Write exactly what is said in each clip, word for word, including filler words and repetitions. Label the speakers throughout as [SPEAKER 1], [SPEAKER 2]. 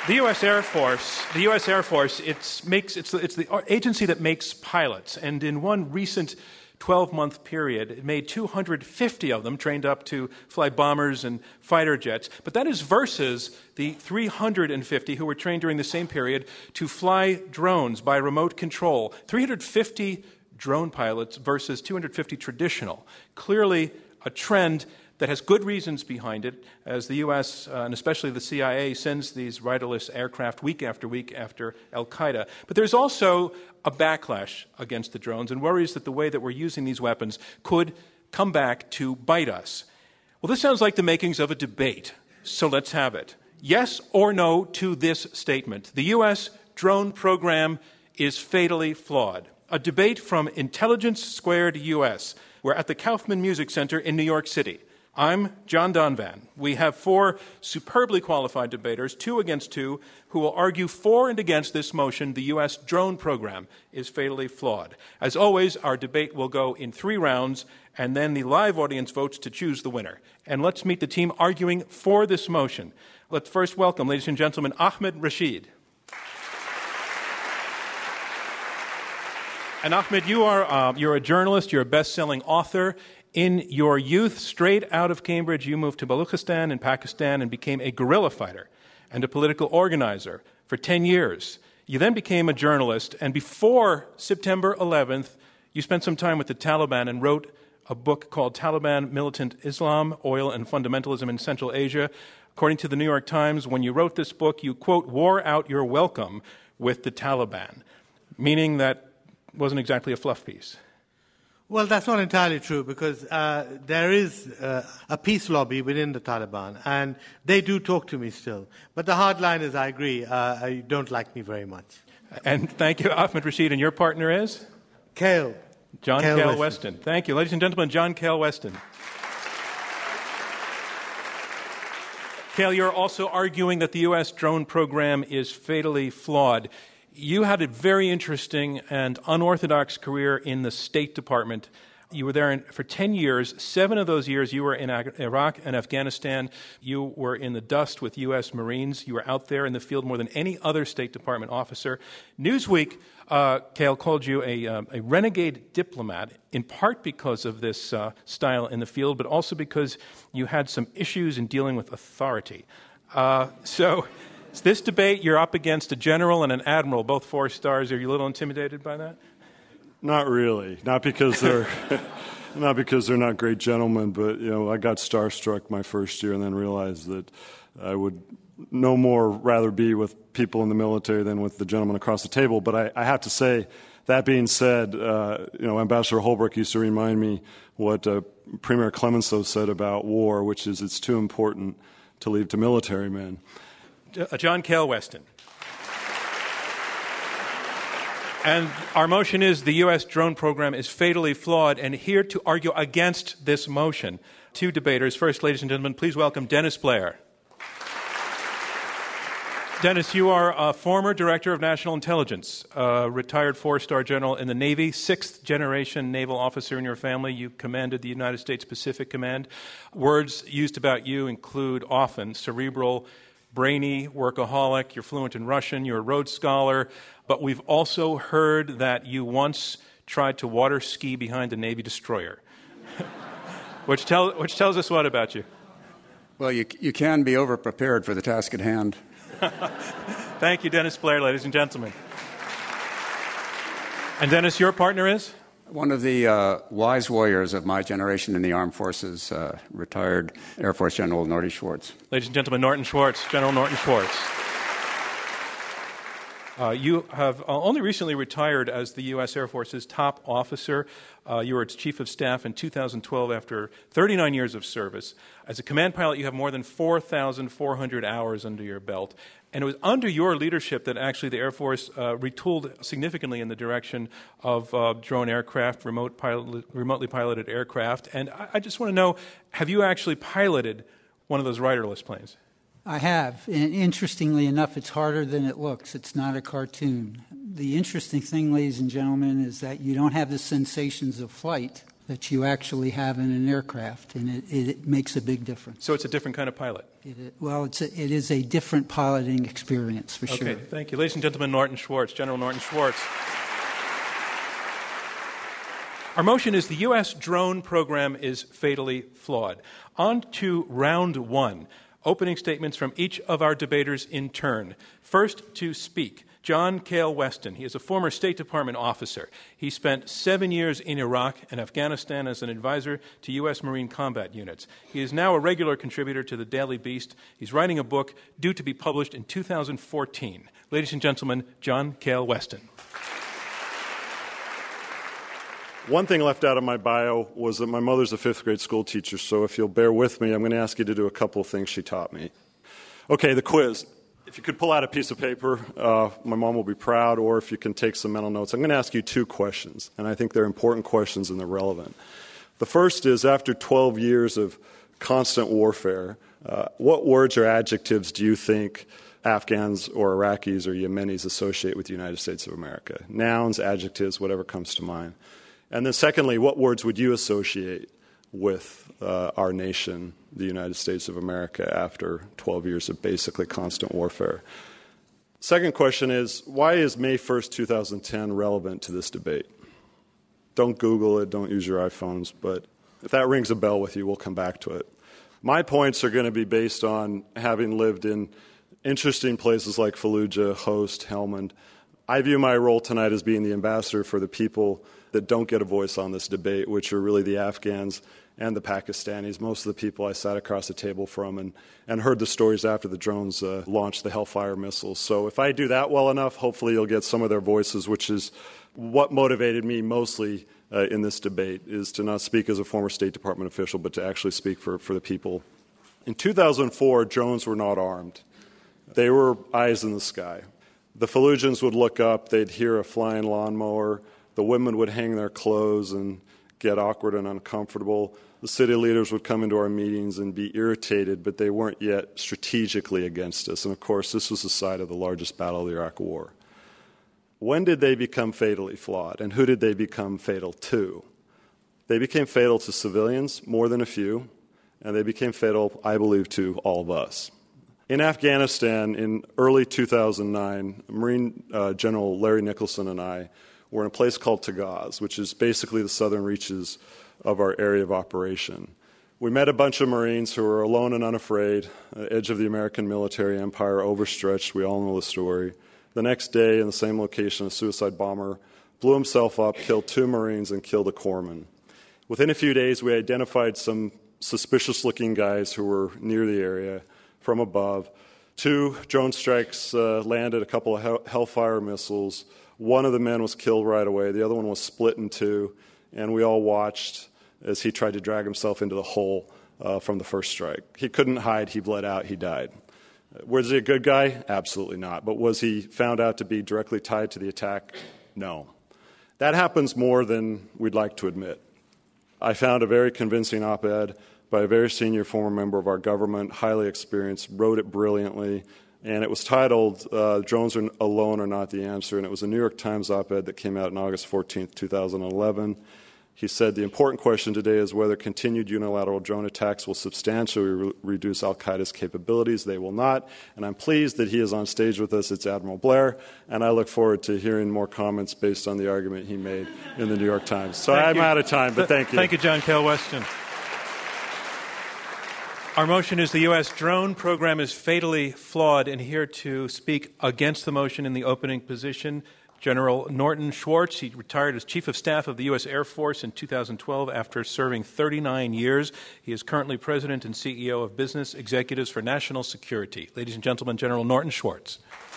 [SPEAKER 1] The U S Air Force, the U S Air Force, it's makes it's it's the agency that makes pilots, and in one recent twelve-month period, it made two hundred fifty of them trained up to fly bombers and fighter jets. But that is versus the three hundred fifty who were trained during the same period to fly drones by remote control. three hundred fifty drone pilots versus two hundred fifty traditional. Clearly a trend that has good reasons behind it, as the U S uh, and especially the C I A sends these riderless aircraft week after week after Al-Qaeda. But there's also a backlash against the drones and worries that the way that we're using these weapons could come back to bite us. Well, this sounds like the makings of a debate, so let's have it. Yes or no to this statement. The U S drone program is fatally flawed. A debate from Intelligence Squared U S. We're at the Kaufman Music Center in New York City. I'm John Donvan. We have four superbly qualified debaters, two against two, who will argue for and against this motion: the U S drone program is fatally flawed. As always, our debate will go in three rounds, and then the live audience votes to choose the winner. And let's meet the team arguing for this motion. Let's first welcome, ladies and gentlemen, Ahmed Rashid. And Ahmed, you are uh, you're a journalist, you're a best-selling author. In your youth, straight out of Cambridge, you moved to Baluchistan in Pakistan and became a guerrilla fighter and a political organizer for ten years. You then became a journalist, and before September eleventh, you spent some time with the Taliban and wrote a book called Taliban Militant Islam, Oil and Fundamentalism in Central Asia. According to the New York Times, when you wrote this book, you, quote, wore out your welcome with the Taliban, meaning that wasn't exactly a fluff piece.
[SPEAKER 2] Well, that's not entirely true, because uh, there is uh, a peace lobby within the Taliban, and they do talk to me still. But the hard line is, I agree, uh, you don't like me very much.
[SPEAKER 1] And thank you, Ahmed Rashid. And your partner is?
[SPEAKER 2] Cale.
[SPEAKER 1] John
[SPEAKER 2] Cale,
[SPEAKER 1] Cale
[SPEAKER 2] Weston.
[SPEAKER 1] Weston. Thank you. Ladies and gentlemen, John Cale Weston. Cale, you're also arguing that the U S drone program is fatally flawed. You had a very interesting and unorthodox career in the State Department. You were there in, for ten years. Seven of those years you were in Iraq and Afghanistan. You were in the dust with U S Marines. You were out there in the field more than any other State Department officer. Newsweek, uh, Cale, called you a, uh, a renegade diplomat, in part because of this uh, style in the field, but also because you had some issues in dealing with authority. Uh, so... This debate, you're up against a general and an admiral, both four stars. Are you a little intimidated by that?
[SPEAKER 3] Not really. Not because they're not because they're not great gentlemen, but you know, I got starstruck my first year and then realized that I would no more rather be with people in the military than with the gentleman across the table. But I, I have to say, that being said, uh, you know, Ambassador Holbrooke used to remind me what uh, Premier Clemenceau said about war, which is it's too important to leave to military men.
[SPEAKER 1] John Cale Weston. And our motion is the U S drone program is fatally flawed, and here to argue against this motion, two debaters. First, ladies and gentlemen, please welcome Dennis Blair. Dennis, you are a former Director of National Intelligence, a retired four-star general in the Navy, sixth-generation naval officer in your family. You commanded the United States Pacific Command. Words used about you include often cerebral, brainy, workaholic, you're fluent in Russian, you're a Rhodes Scholar, but we've also heard that you once tried to water ski behind a Navy destroyer. which, tell, which tells us what about you?
[SPEAKER 4] Well, you, you can be over-prepared for the task at hand.
[SPEAKER 1] Thank you, Dennis Blair, ladies and gentlemen. And Dennis, your partner is?
[SPEAKER 4] One of the uh, wise warriors of my generation in the armed forces, uh, retired Air Force General Norton Schwartz.
[SPEAKER 1] Ladies and gentlemen, Norton Schwartz, General Norton Schwartz. Uh, you have only recently retired as the U S Air Force's top officer. Uh, you were its chief of staff in two thousand twelve after thirty-nine years of service. As a command pilot, you have more than four thousand four hundred hours under your belt. And it was under your leadership that actually the Air Force uh, retooled significantly in the direction of uh, drone aircraft, remote pilot, remotely piloted aircraft. And I, I just want to know, have you actually piloted one of those riderless planes?
[SPEAKER 5] I have. And interestingly enough, it's harder than it looks. It's not a cartoon. The interesting thing, ladies and gentlemen, is that you don't have the sensations of flight that you actually have in an aircraft, and it, it, it makes a big difference.
[SPEAKER 1] So it's a different kind of pilot.
[SPEAKER 5] It, it, well, it's a, it is a different piloting experience, for
[SPEAKER 1] okay,
[SPEAKER 5] sure.
[SPEAKER 1] Okay, thank you. Ladies and gentlemen, Norton Schwartz, General Norton Schwartz. Our motion is the U S drone program is fatally flawed. On to round one. Opening statements from each of our debaters in turn. First to speak, John Kael Weston. He is a former State Department officer. He spent seven years in Iraq and Afghanistan as an advisor to U S Marine combat units. He is now a regular contributor to the Daily Beast. He's writing a book due to be published in two thousand fourteen. Ladies and gentlemen, John Kael Weston.
[SPEAKER 3] One thing left out of my bio was that my mother's a fifth grade school teacher, so if you'll bear with me, I'm going to ask you to do a couple of things she taught me. Okay, the quiz. If you could pull out a piece of paper, uh, my mom will be proud, or if you can take some mental notes. I'm going to ask you two questions, and I think they're important questions and they're relevant. The first is, after twelve years of constant warfare, uh, what words or adjectives do you think Afghans or Iraqis or Yemenis associate with the United States of America? Nouns, adjectives, whatever comes to mind. And then secondly, what words would you associate with uh, our nation, the United States of America, after twelve years of basically constant warfare? Second question is, why is May first, two thousand ten relevant to this debate? Don't Google it, don't use your iPhones, but if that rings a bell with you, we'll come back to it. My points are going to be based on having lived in interesting places like Fallujah, Host, Helmand. I view my role tonight as being the ambassador for the people that don't get a voice on this debate, which are really the Afghans and the Pakistanis, most of the people I sat across the table from and, and heard the stories after the drones uh, launched the Hellfire missiles. So if I do that well enough, hopefully you'll get some of their voices, which is what motivated me mostly uh, in this debate, is to not speak as a former State Department official, but to actually speak for, for the people. In two thousand four, drones were not armed. They were eyes in the sky. The Fallujahs would look up, they'd hear a flying lawnmower, the women would hang their clothes and get awkward and uncomfortable. The city leaders would come into our meetings and be irritated, but they weren't yet strategically against us. And of course, this was the site of the largest battle of the Iraq War. When did they become fatally flawed, and who did they become fatal to? They became fatal to civilians, more than a few, and they became fatal, I believe, to all of us. In Afghanistan, in early two thousand nine, Marine uh, General Larry Nicholson and I were in a place called Tagaz, which is basically the southern reaches of our area of operation. We met a bunch of Marines who were alone and unafraid, at the edge of the American military empire, overstretched. We all know the story. The next day, in the same location, a suicide bomber blew himself up, killed two Marines, and killed a corpsman. Within a few days, we identified some suspicious-looking guys who were near the area from above. Two drone strikes uh, landed, a couple of hell- Hellfire missiles. One of the men was killed right away. The other one was split in two, and we all watched as he tried to drag himself into the hole uh, from the first strike. He couldn't hide. He bled out. He died. Was he a good guy? Absolutely not. But was he found out to be directly tied to the attack? No. That happens more than we'd like to admit. I found a very convincing op-ed by a very senior former member of our government, highly experienced, wrote it brilliantly, and it was titled, uh, Drones are Alone Are Not the Answer, and it was a New York Times op-ed that came out on August fourteenth, two thousand eleven. He said, the important question today is whether continued unilateral drone attacks will substantially re- reduce al-Qaeda's capabilities. They will not, and I'm pleased that he is on stage with us. It's Admiral Blair, and I look forward to hearing more comments based on the argument he made in the New York Times. So
[SPEAKER 1] thank
[SPEAKER 3] I'm
[SPEAKER 1] you.
[SPEAKER 3] out of time, but thank you.
[SPEAKER 1] Thank you, John Kael Weston. Our motion is the U S drone program is fatally flawed, and here to speak against the motion in the opening position, General Norton Schwartz. He retired as Chief of Staff of the U S Air Force in two thousand twelve after serving thirty-nine years. He is currently President and C E O of Business Executives for National Security. Ladies and gentlemen, General Norton Schwartz.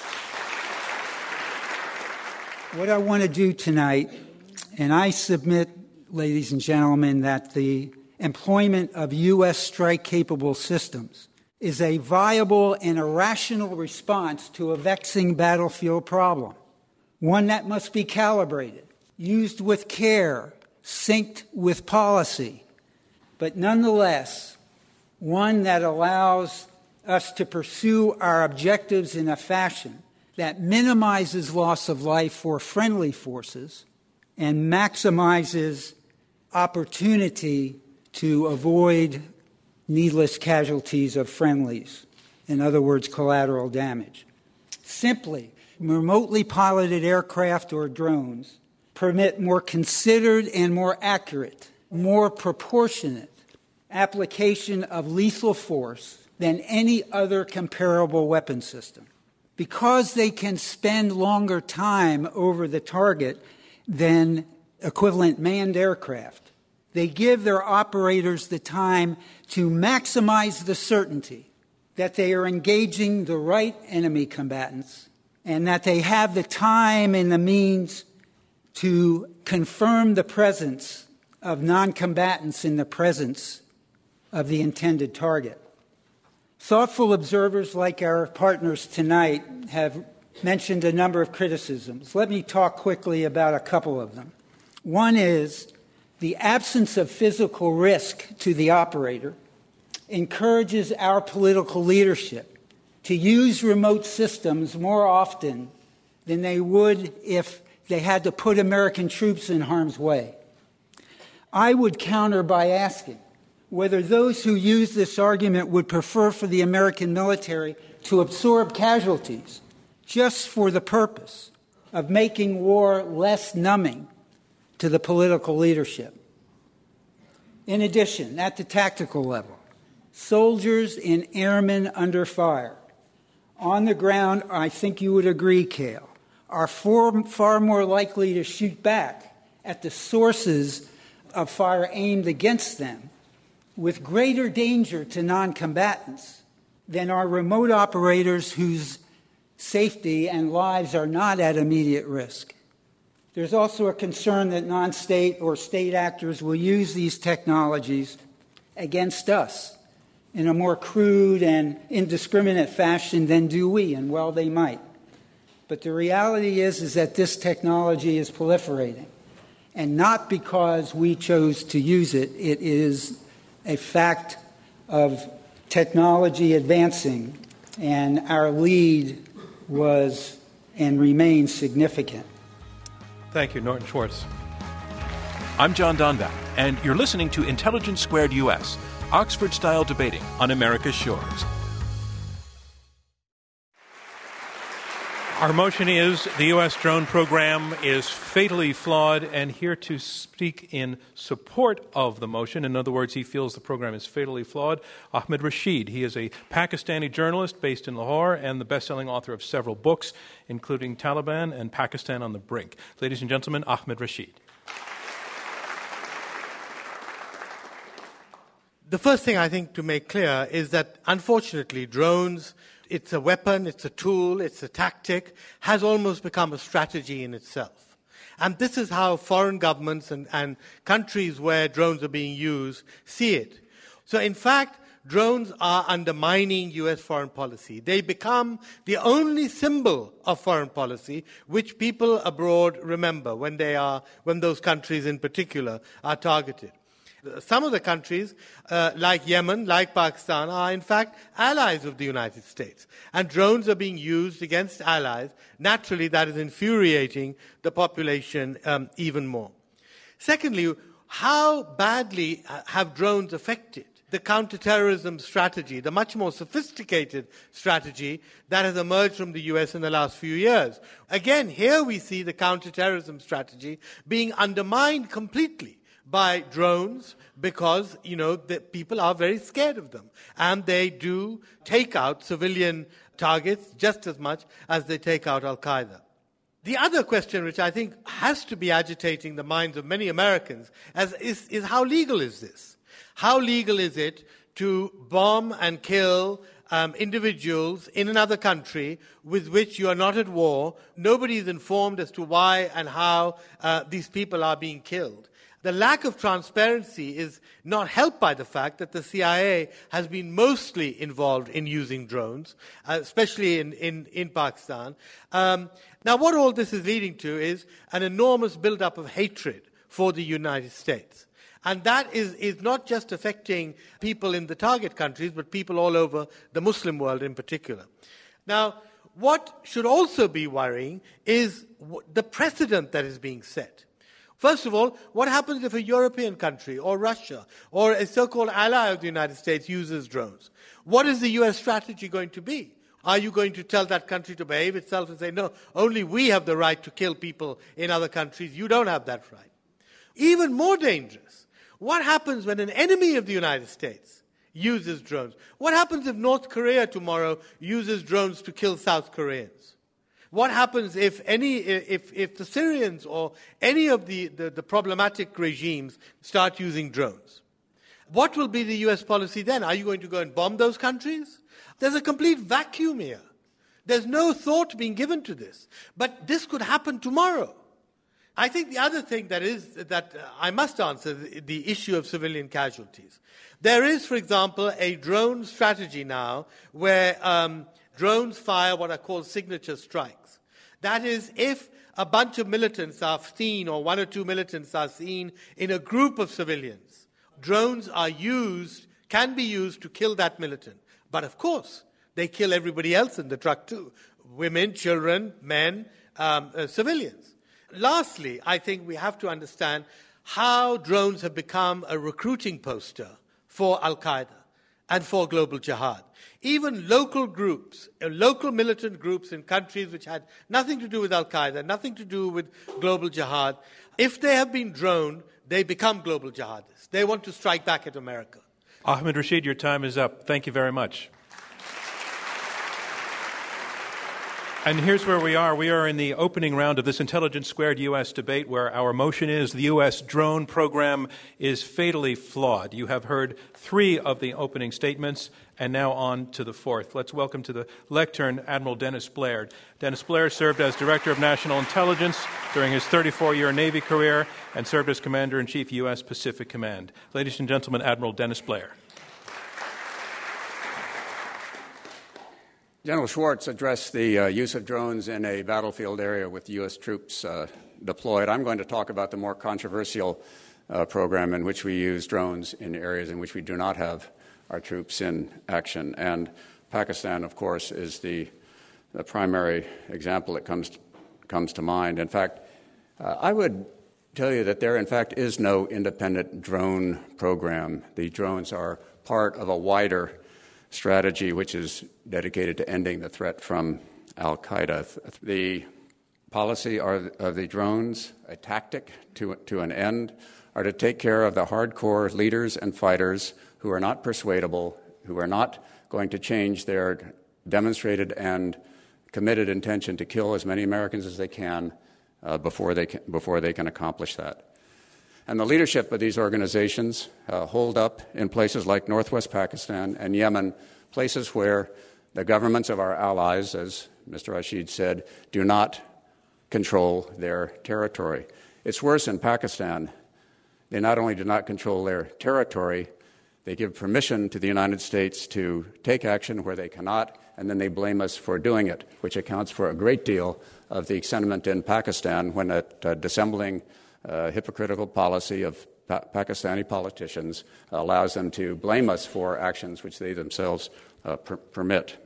[SPEAKER 5] What I want to do tonight, and I submit, ladies and gentlemen, that the employment of U S strike-capable systems is a viable and a rational response to a vexing battlefield problem, one that must be calibrated, used with care, synced with policy, but nonetheless, one that allows us to pursue our objectives in a fashion that minimizes loss of life for friendly forces and maximizes opportunity to avoid needless casualties of friendlies. In other words, collateral damage. Simply, remotely piloted aircraft or drones permit more considered and more accurate, more proportionate application of lethal force than any other comparable weapon system. Because they can spend longer time over the target than equivalent manned aircraft, they give their operators the time to maximize the certainty that they are engaging the right enemy combatants and that they have the time and the means to confirm the presence of non-combatants in the presence of the intended target. Thoughtful observers like our partners tonight have mentioned a number of criticisms. Let me talk quickly about a couple of them. One is the absence of physical risk to the operator encourages our political leadership to use remote systems more often than they would if they had to put American troops in harm's way. I would counter by asking whether those who use this argument would prefer for the American military to absorb casualties just for the purpose of making war less numbing to the political leadership. In addition, at the tactical level, soldiers and airmen under fire on the ground, I think you would agree, Cale, are far, far more likely to shoot back at the sources of fire aimed against them with greater danger to non-combatants than are remote operators whose safety and lives are not at immediate risk. There's also a concern that non-state or state actors will use these technologies against us in a more crude and indiscriminate fashion than do we, and well, they might. But the reality is, is that this technology is proliferating, and not because we chose to use it. It is a fact of technology advancing, and our lead was and remains significant.
[SPEAKER 1] Thank you, Norton Schwartz. I'm John Donvan, and you're listening to Intelligence Squared U S, Oxford-style debating on America's shores. Our motion is the U S drone program is fatally flawed, and here to speak in support of the motion, in other words, he feels the program is fatally flawed, Ahmed Rashid. He is a Pakistani journalist based in Lahore and the best-selling author of several books, including Taliban and Pakistan on the Brink. Ladies and gentlemen, Ahmed Rashid.
[SPEAKER 2] The first thing I think to make clear is that, unfortunately, drones, it's a weapon, it's a tool, it's a tactic, has almost become a strategy in itself. And this is how foreign governments and, and countries where drones are being used see it. So, in fact, drones are undermining U S foreign policy. They become the only symbol of foreign policy which people abroad remember when they are, when those countries in particular are targeted. Some of the countries, uh, like Yemen, like Pakistan, are in fact allies of the United States. And drones are being used against allies. Naturally, that is infuriating the population um, even more. Secondly, how badly have drones affected the counterterrorism strategy, the much more sophisticated strategy that has emerged from the U S in the last few years? Again, here we see the counterterrorism strategy being undermined completely by drones because, you know, the people are very scared of them. And they do take out civilian targets just as much as they take out Al-Qaeda. The other question which I think has to be agitating the minds of many Americans as is, is how legal is this? How legal is it to bomb and kill um, individuals in another country with which you are not at war? Nobody is informed as to why and how uh, these people are being killed. The lack of transparency is not helped by the fact that the C I A has been mostly involved in using drones, uh, especially in, in, in Pakistan. Um, now, what all this is leading to is an enormous buildup of hatred for the United States. And that is, is not just affecting people in the target countries, but people all over the Muslim world in particular. Now, what should also be worrying is the precedent that is being set. First of all, what happens if a European country or Russia or a so-called ally of the United States uses drones? What is the U S strategy going to be? Are you going to tell that country to behave itself and say, no, only we have the right to kill people in other countries, you don't have that right? Even more dangerous, what happens when an enemy of the United States uses drones? What happens if North Korea tomorrow uses drones to kill South Koreans? What happens if any, if, if the Syrians or any of the, the, the problematic regimes start using drones? What will be the U S policy then? Are you going to go and bomb those countries? There's a complete vacuum here. There's no thought being given to this. But this could happen tomorrow. I think the other thing that is that I must answer, the issue of civilian casualties. There is, for example, a drone strategy now where um, drones fire what are called signature strikes. That is, if a bunch of militants are seen, or one or two militants are seen in a group of civilians, drones are used, can be used to kill that militant. But of course, they kill everybody else in the truck too. Women, children, men, um, uh, civilians. Lastly, I think we have to understand how drones have become a recruiting poster for Al-Qaeda and for global jihad. Even local groups, uh, local militant groups in countries which had nothing to do with Al-Qaeda, nothing to do with global jihad, if they have been droned, they become global jihadists. They want to strike back at America.
[SPEAKER 1] Ahmed Rashid, your time is up. Thank you very much. And here's where we are. We are in the opening round of this Intelligence Squared U S debate, where our motion is the U S drone program is fatally flawed. You have heard three of the opening statements, and now on to the fourth. Let's welcome to the lectern Admiral Dennis Blair. Dennis Blair served as Director of National Intelligence during his thirty-four-year Navy career and served as Commander-in-Chief, U S Pacific Command. Ladies and gentlemen, Admiral Dennis Blair.
[SPEAKER 4] General Schwartz addressed the uh, use of drones in a battlefield area with U S troops uh, deployed. I'm going to talk about the more controversial uh, program in which we use drones in areas in which we do not have our troops in action. And Pakistan, of course, is the, the primary example that comes to, comes to mind. In fact, uh, I would tell you that there, in fact, is no independent drone program. The drones are part of a wider strategy which is dedicated to ending the threat from Al-Qaeda. The policy of the drones, a tactic to, to an end, are to take care of the hardcore leaders and fighters who are not persuadable, who are not going to change their demonstrated and committed intention to kill as many Americans as they can uh, before they can, before they can accomplish that. And the leadership of these organizations uh, hold up in places like northwest Pakistan and Yemen, places where the governments of our allies, as Mister Rashid said, do not control their territory. It's worse in Pakistan. They not only do not control their territory, they give permission to the United States to take action where they cannot, and then they blame us for doing it, which accounts for a great deal of the sentiment in Pakistan when it, uh, dissembling Uh, hypocritical policy of pa- Pakistani politicians allows them to blame us for actions which they themselves uh, per- permit.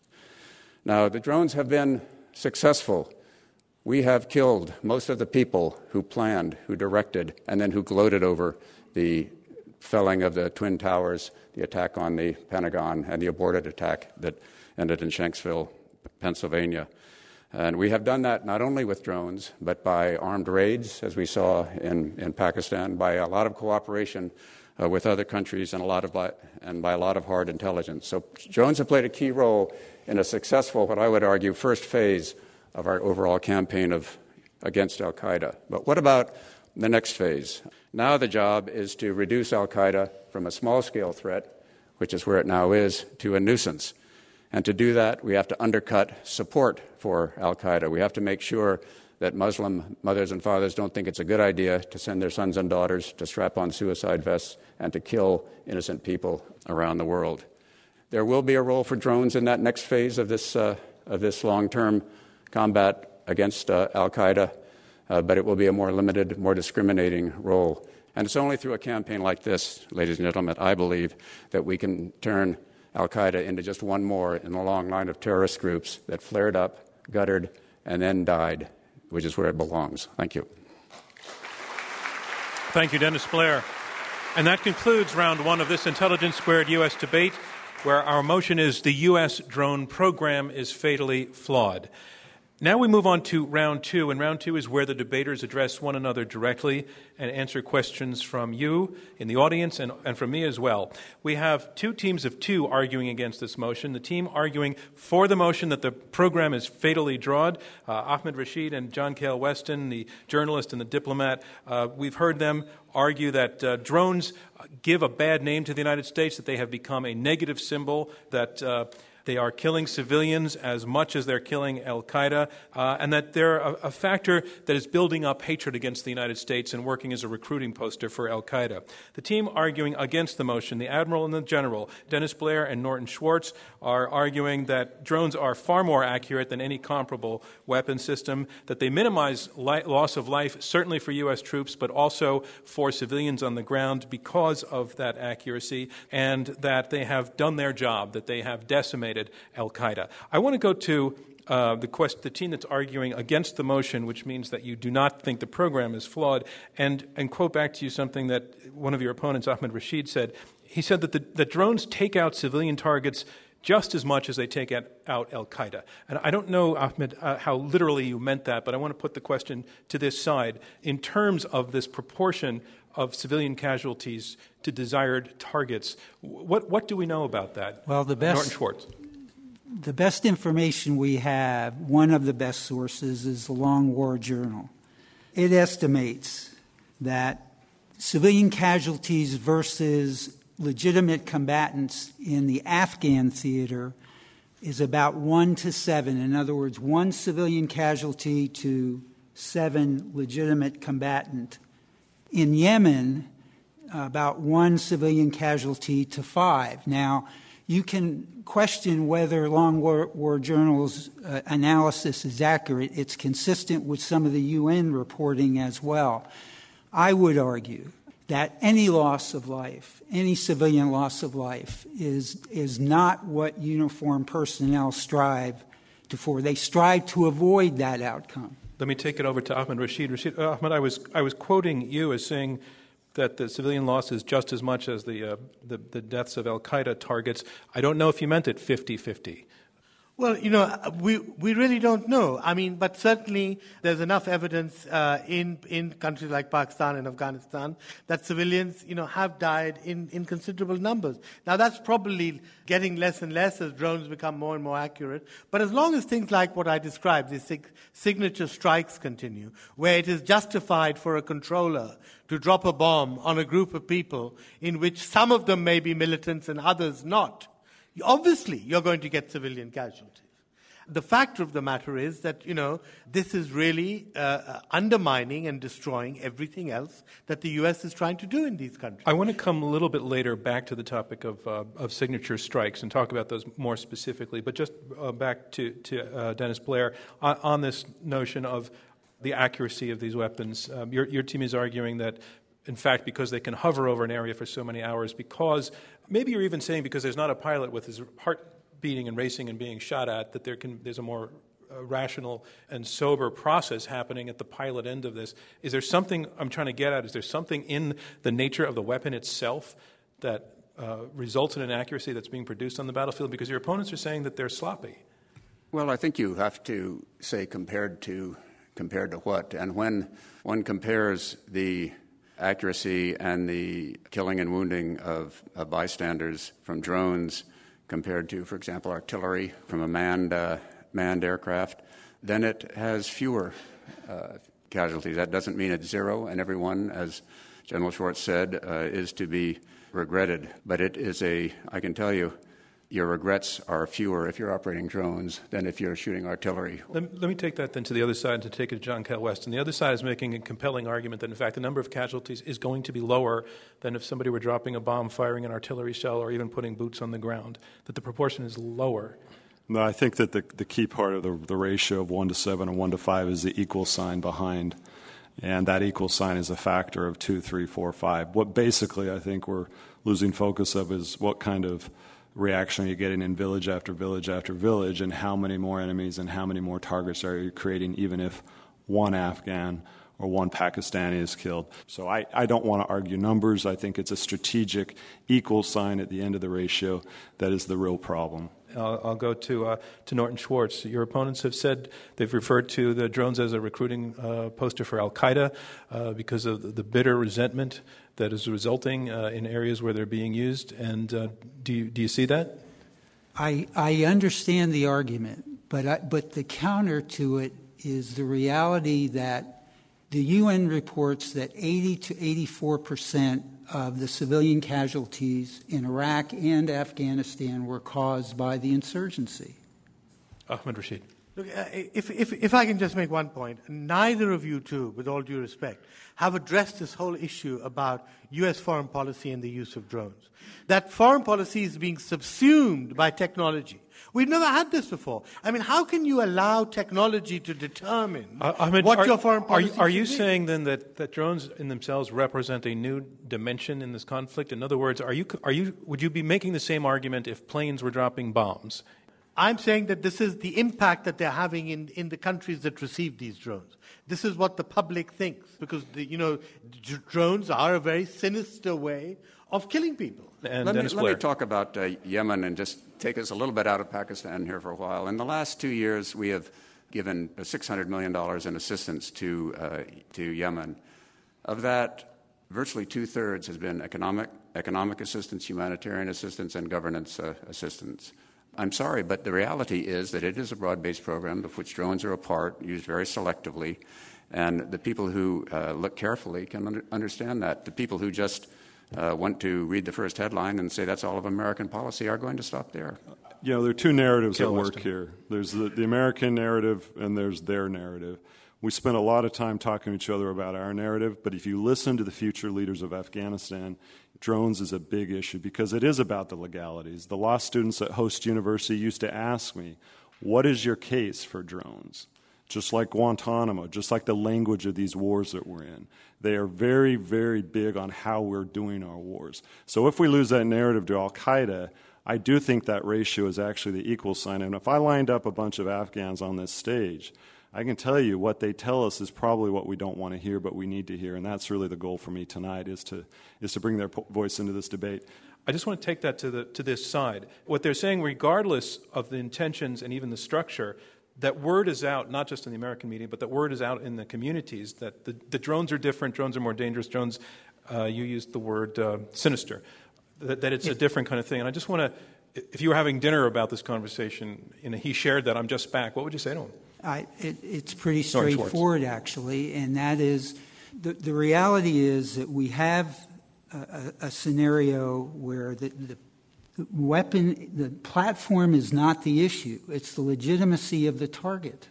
[SPEAKER 4] Now, the drones have been successful. We have killed most of the people who planned, who directed, and then who gloated over the felling of the Twin Towers, the attack on the Pentagon, and the aborted attack that ended in Shanksville, Pennsylvania. And we have done that not only with drones, but by armed raids, as we saw in, in Pakistan, by a lot of cooperation uh, with other countries, and a lot of bi- and by a lot of hard intelligence. So drones have played a key role in a successful, what I would argue, first phase of our overall campaign of against Al-Qaeda. But what about the next phase? Now the job is to reduce Al-Qaeda from a small-scale threat, which is where it now is, to a nuisance. And to do that, we have to undercut support for Al-Qaeda. We have to make sure that Muslim mothers and fathers don't think it's a good idea to send their sons and daughters to strap on suicide vests and to kill innocent people around the world. There will be a role for drones in that next phase of this, uh, of this long-term combat against uh, Al-Qaeda, uh, but it will be a more limited, more discriminating role. And it's only through a campaign like this, ladies and gentlemen, I believe, that we can turn Al-Qaeda into just one more in a long line of terrorist groups that flared up, guttered, and then died, which is where it belongs. Thank you.
[SPEAKER 1] Thank you, Dennis Blair. And that concludes round one of this Intelligence Squared U S debate, where our motion is the U S drone program is fatally flawed. Now we move on to round two, and round two is where the debaters address one another directly and answer questions from you in the audience and, and from me as well. We have two teams of two arguing against this motion. The team arguing for the motion that the program is fatally flawed, uh, Ahmed Rashid and John Kael Weston, the journalist and the diplomat. Uh, we've heard them argue that uh, drones give a bad name to the United States, that they have become a negative symbol, that uh, they are killing civilians as much as they're killing al-Qaeda, uh, and that they're a, a factor that is building up hatred against the United States and working as a recruiting poster for al-Qaeda. The team arguing against the motion, the Admiral and the General, Dennis Blair and Norton Schwartz, are arguing that drones are far more accurate than any comparable weapon system, that they minimize li- loss of life, certainly for U S troops, but also for civilians on the ground because of that accuracy, and that they have done their job, that they have decimated al-Qaeda. I want to go to uh, the, quest- the team that's arguing against the motion, which means that you do not think the program is flawed, and, and quote back to you something that one of your opponents, Ahmed Rashid, said. He said that the that drones take out civilian targets just as much as they take out, out al-Qaeda. And I don't know, Ahmed, uh, how literally you meant that, but I want to put the question to this side. In terms of this proportion of civilian casualties to desired targets, what what do we know about that?
[SPEAKER 5] Well, the best,
[SPEAKER 1] Norton Schwartz.
[SPEAKER 5] The best information we have, one of the best sources, is the Long War Journal. It estimates that civilian casualties versus legitimate combatants in the Afghan theater is about one to seven. In other words, one civilian casualty to seven legitimate combatant. In Yemen, about one civilian casualty to five. Now, you can question whether Long War, War Journal's uh, analysis is accurate. It's consistent with some of the U N reporting as well. I would argue that any loss of life, any civilian loss of life, is is not what uniformed personnel strive to for. They strive to avoid that outcome.
[SPEAKER 1] Let me take it over to Ahmed Rashid. Rashid uh, Ahmed, I was I was quoting you as saying that the civilian loss is just as much as the uh, the, the deaths of al-Qaeda targets. I don't know if you meant it fifty-fifty.
[SPEAKER 2] Well, you know, we we really don't know. I mean, but certainly there's enough evidence uh, in in countries like Pakistan and Afghanistan that civilians, you know, have died in, in considerable numbers. Now, that's probably getting less and less as drones become more and more accurate. But as long as things like what I described, these sig- signature strikes continue, where it is justified for a controller to drop a bomb on a group of people in which some of them may be militants and others not, obviously, you're going to get civilian casualties. The fact of the matter is that, you know, this is really uh, undermining and destroying everything else that the U S is trying to do in these countries.
[SPEAKER 1] I want to come a little bit later back to the topic of uh, of signature strikes and talk about those more specifically. But just uh, back to, to uh, Dennis Blair on, on this notion of the accuracy of these weapons. Um, your, your team is arguing that, in fact, because they can hover over an area for so many hours, because maybe you're even saying because there's not a pilot with his heart beating and racing and being shot at, that there can there's a more uh, rational and sober process happening at the pilot end of this. Is there something I'm trying to get at? Is there something in the nature of the weapon itself that uh, results in an accuracy that's being produced on the battlefield? Because your opponents are saying that they're sloppy.
[SPEAKER 4] Well, I think you have to say compared to compared to what, and when one compares the accuracy and the killing and wounding of, of bystanders from drones compared to, for example, artillery from a manned, uh, manned aircraft, then it has fewer uh, casualties. That doesn't mean it's zero, and every one, as General Schwartz said, uh, is to be regretted. But it is a, I can tell you, your regrets are fewer if you're operating drones than if you're shooting artillery.
[SPEAKER 1] Let, let me take that then to the other side and to take it to John Kael Weston. The other side is making a compelling argument that, in fact, the number of casualties is going to be lower than if somebody were dropping a bomb, firing an artillery shell, or even putting boots on the ground, that the proportion is lower.
[SPEAKER 3] No, I think that the, the key part of the, the ratio of one to seven and one to five is the equal sign behind. And that equal sign is a factor of two, three, four, five. What basically I think we're losing focus of is what kind of reaction are you getting in village after village after village, and how many more enemies and how many more targets are you creating, even if one Afghan or one Pakistani is killed. So I, I don't want to argue numbers. I think it's a strategic equal sign at the end of the ratio that is the real problem.
[SPEAKER 1] I'll, I'll go to uh, to Norton Schwartz. Your opponents have said they've referred to the drones as a recruiting uh, poster for Al-Qaeda uh, because of the bitter resentment that is resulting uh, in areas where they're being used. And uh, do you, do you see that?
[SPEAKER 5] I I understand the argument, but I, but the counter to it is the reality that the U N reports that eighty to eighty-four percent of the civilian casualties in Iraq and Afghanistan were caused by the insurgency.
[SPEAKER 1] Ahmed Rashid.
[SPEAKER 2] Look, uh, if, if, if I can just make one point, neither of you two, with all due respect, have addressed this whole issue about U S foreign policy and the use of drones. That foreign policy is being subsumed by technology. We've never had this before. I mean, how can you allow technology to determine uh, Ahmed, what
[SPEAKER 1] are,
[SPEAKER 2] your foreign policy
[SPEAKER 1] Are, are you
[SPEAKER 2] be?
[SPEAKER 1] saying then that, that drones in themselves represent a new dimension in this conflict? In other words, are you, are you, would you be making the same argument if planes were dropping bombs?
[SPEAKER 2] I'm saying that this is the impact that they're having in, in the countries that receive these drones. This is what the public thinks, because, the, you know, d- drones are a very sinister way of killing people.
[SPEAKER 1] And
[SPEAKER 4] let, me,
[SPEAKER 1] Dennis
[SPEAKER 4] let
[SPEAKER 1] Blair.
[SPEAKER 4] me talk about uh, Yemen and just take us a little bit out of Pakistan here for a while. In the last two years, we have given six hundred million dollars in assistance to, uh, to Yemen. Of that, virtually two-thirds has been economic, economic assistance, humanitarian assistance, and governance uh, assistance. I'm sorry, but the reality is that it is a broad-based program of which drones are a part, used very selectively, and the people who uh, look carefully can under- understand that. The people who just uh, want to read the first headline and say that's all of American policy are going to stop there.
[SPEAKER 3] You know, there are two narratives
[SPEAKER 1] Kill
[SPEAKER 3] at work
[SPEAKER 1] Weston.
[SPEAKER 3] here. There's the, the American narrative and there's their narrative. We spent a lot of time talking to each other about our narrative, but if you listen to the future leaders of Afghanistan, drones is a big issue because it is about the legalities. The law students at Host University used to ask me, what is your case for drones? Just like Guantanamo, just like the language of these wars that we're in. They are very, very big on how we're doing our wars. So if we lose that narrative to Al-Qaeda, I do think that ratio is actually the equal sign. And if I lined up a bunch of Afghans on this stage, I can tell you what they tell us is probably what we don't want to hear, but we need to hear. And that's really the goal for me tonight, is to is to bring their po- voice into this debate.
[SPEAKER 1] I just want to take that to the to this side. What they're saying, regardless of the intentions and even the structure, that word is out, not just in the American media, but that word is out in the communities, that the, the drones are different, drones are more dangerous, drones, uh, you used the word uh, sinister, that, that it's a different kind of thing. And I just want to, if you were having dinner about this conversation, and he shared that, I'm just back, what would you say to him?
[SPEAKER 5] I, it, it's pretty straightforward, actually, and that is the, the reality is that we have a, a, a scenario where the, the weapon, the platform is not the issue. It's the legitimacy of the target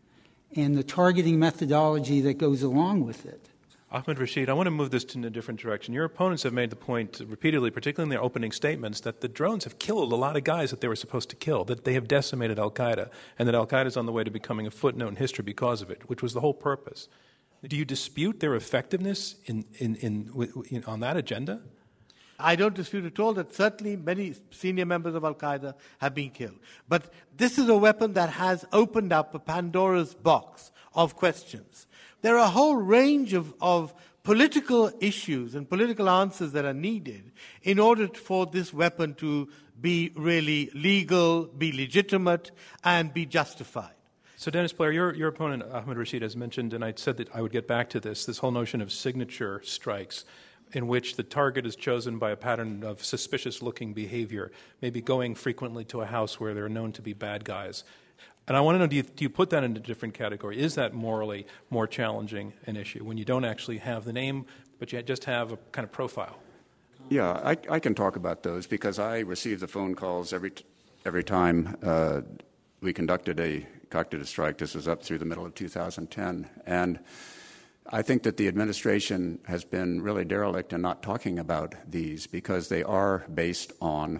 [SPEAKER 5] and the targeting methodology that goes along with it.
[SPEAKER 1] Ahmed Rashid, I want to move this in a different direction. Your opponents have made the point repeatedly, particularly in their opening statements, that the drones have killed a lot of guys that they were supposed to kill, that they have decimated Al-Qaeda, and that Al-Qaeda is on the way to becoming a footnote in history because of it, which was the whole purpose. Do you dispute their effectiveness in, in, in, in, on that agenda?
[SPEAKER 2] I don't dispute at all that certainly many senior members of Al-Qaeda have been killed. But this is a weapon that has opened up a Pandora's box of questions. There are a whole range of, of political issues and political answers that are needed in order for this weapon to be really legal, be legitimate, and be justified.
[SPEAKER 1] So, Dennis Blair, your, your opponent, Ahmed Rashid, has mentioned, and I said that I would get back to this, this whole notion of signature strikes, in which the target is chosen by a pattern of suspicious-looking behavior, maybe going frequently to a house where they're known to be bad guys. And I want to know, do you, do you put that in a different category? Is that morally more challenging an issue when you don't actually have the name, but you just have a kind of profile?
[SPEAKER 4] Yeah, I, I can talk about those because I receive the phone calls every t- every time uh, we conducted a conducted a strike. This was up through the middle of two thousand ten. And I think that the administration has been really derelict in not talking about these because they are based on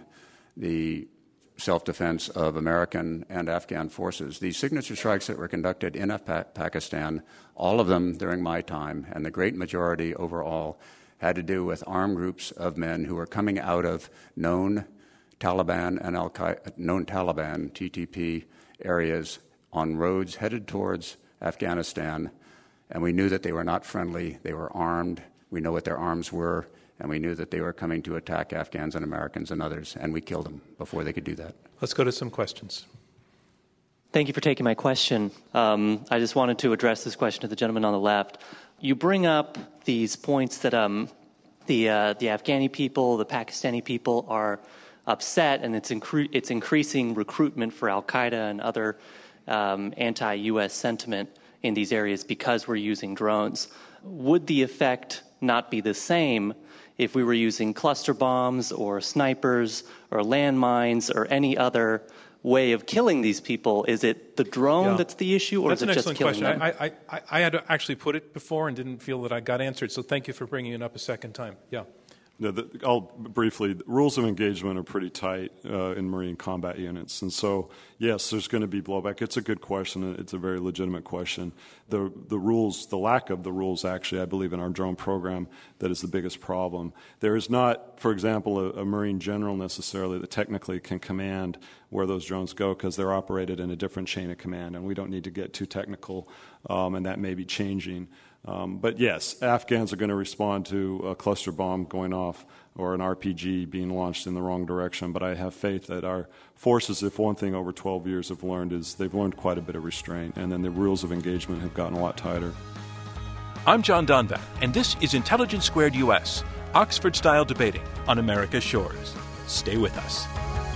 [SPEAKER 4] the self-defense of American and Afghan forces. These signature strikes that were conducted in Af- Pakistan, all of them during my time, and the great majority overall, had to do with armed groups of men who were coming out of known Taliban and Al-Qaeda, known Taliban, T T P areas on roads headed towards Afghanistan, And we knew that they were not friendly. They were armed. We know what their arms were. And we knew that they were coming to attack Afghans and Americans and others. And we killed them before they could do that.
[SPEAKER 1] Let's go to some questions.
[SPEAKER 6] Thank you for taking my question. Um, I just wanted to address this question to the gentleman on the left. You bring up these points that um, the uh, the Afghani people, the Pakistani people are upset, and it's incre- it's increasing recruitment for Al-Qaeda and other um, anti-U S sentiment in these areas because we're using drones. Would the effect not be the same if we were using cluster bombs or snipers or landmines or any other way of killing these people? Is it the drone yeah. that's the issue, or
[SPEAKER 1] that's
[SPEAKER 6] is it just killing
[SPEAKER 1] question.
[SPEAKER 6] them?
[SPEAKER 1] I, I, I had actually put it before and didn't feel that I got answered, so thank you for bringing it up a second time. Yeah.
[SPEAKER 3] No, the, I'll briefly, rules of engagement are pretty tight uh, in Marine combat units. And so, yes, there's going to be blowback. It's a good question. It's a very legitimate question. The, the rules, the lack of the rules, actually, I believe, in our drone program, that is the biggest problem. There is not, for example, a, a Marine general necessarily that technically can command where those drones go because they're operated in a different chain of command, and we don't need to get too technical, um, and that may be changing. Um, but yes, Afghans are going to respond to a cluster bomb going off or an R P G being launched in the wrong direction. But I have faith that our forces, if one thing over twelve years have learned, is they've learned quite a bit of restraint, and then the rules of engagement have gotten a lot tighter.
[SPEAKER 1] I'm John Donvan, and this is Intelligence Squared U S, Oxford-style debating on America's shores. Stay with us.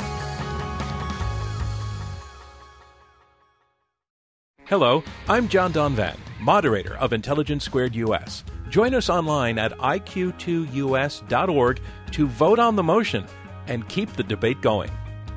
[SPEAKER 1] Hello, I'm John Donvan, moderator of Intelligence Squared U S. Join us online at I Q two U S dot org to vote on the motion and keep the debate going.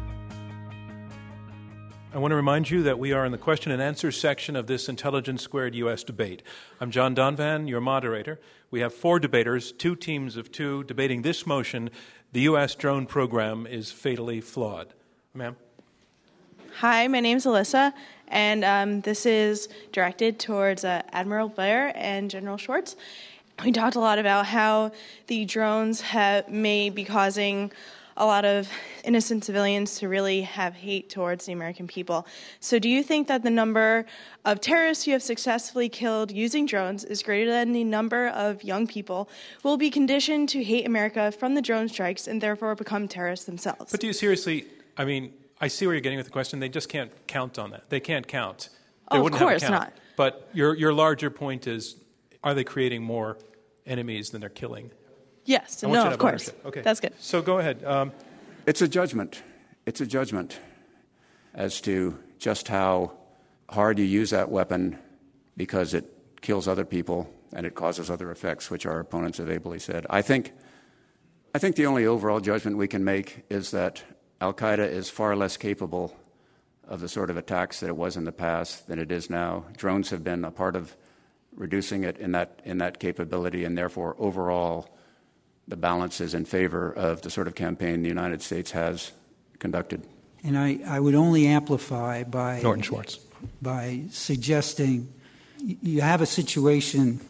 [SPEAKER 1] I want to remind you that we are in the question and answer section of this Intelligence Squared U S debate. I'm John Donvan, your moderator. We have four debaters, two teams of two, debating this motion: the U S drone program is fatally flawed. Ma'am?
[SPEAKER 7] Hi, my name's Alyssa, and um, this is directed towards uh, Admiral Blair and General Schwartz. We talked a lot about how the drones have, may be causing a lot of innocent civilians to really have hate towards the American people. So do you think that the number of terrorists you have successfully killed using drones is greater than the number of young people who will be conditioned to hate America from the drone strikes and therefore become terrorists themselves?
[SPEAKER 1] But do you seriously, I mean, I see where you're getting with the question. They just can't count on that. They can't count. They
[SPEAKER 7] oh,
[SPEAKER 1] wouldn't
[SPEAKER 7] of course
[SPEAKER 1] have a count.
[SPEAKER 7] not.
[SPEAKER 1] But your your larger point is, are they creating more enemies than they're killing?
[SPEAKER 7] Yes.
[SPEAKER 1] I want
[SPEAKER 7] No,
[SPEAKER 1] you to
[SPEAKER 7] of
[SPEAKER 1] have
[SPEAKER 7] course.
[SPEAKER 1] ownership. Okay.
[SPEAKER 7] That's good.
[SPEAKER 1] So go ahead. Um,
[SPEAKER 4] It's a judgment. It's a judgment as to just how hard you use that weapon because it kills other people and it causes other effects, which our opponents have ably said. I think, I think the only overall judgment we can make is that Al-Qaeda is far less capable of the sort of attacks that it was in the past than it is now. Drones have been a part of reducing it in that, in that capability, and therefore overall the balance is in favor of the sort of campaign the United States has conducted.
[SPEAKER 5] And I, I would only amplify by
[SPEAKER 1] Norton Schwartz.
[SPEAKER 5] by suggesting you have a situation